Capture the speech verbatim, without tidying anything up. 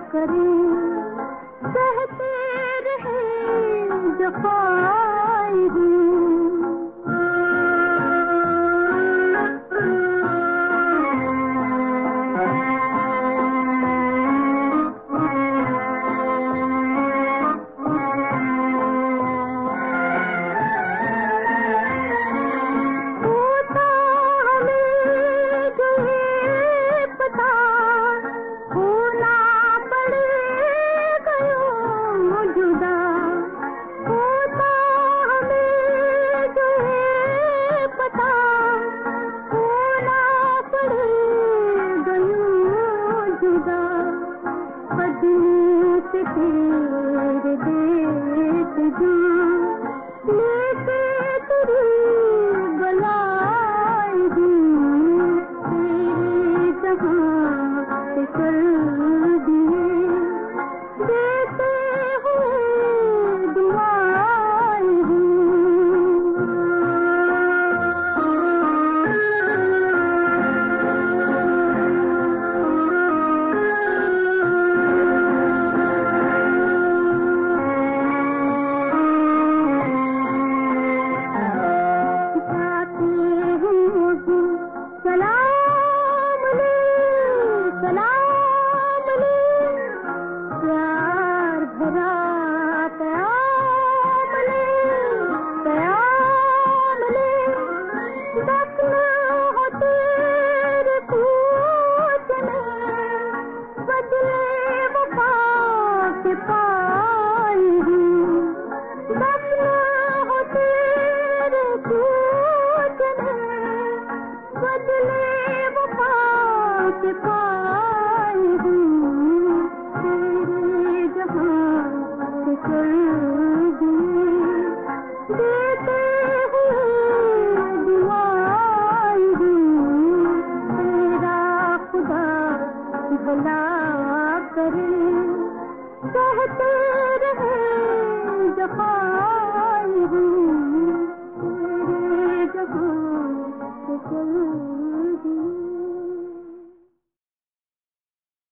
करें, सहते रहे जफाएं हूँ। से तेरे देख जाऊं, लेके तेरी बलाई दूं, तेरे जहां से कर दिए देते हुए दुआएं दूं। सलाम ले, सलाम ले, प्यार भरा प्याम ले, प्याम ले, बस ना हो तेरे पूछ में, बदले वफा के पाई हूँ, बस ना हो तेरे पूछ में, बदले वफा के पाई हूँ, तेरे जहां से कर दिए देते हुए दुआएं हूँ। तेरा खुदा भला करे, सहते रहे जफाएं हूँ, तेरे जहां से कर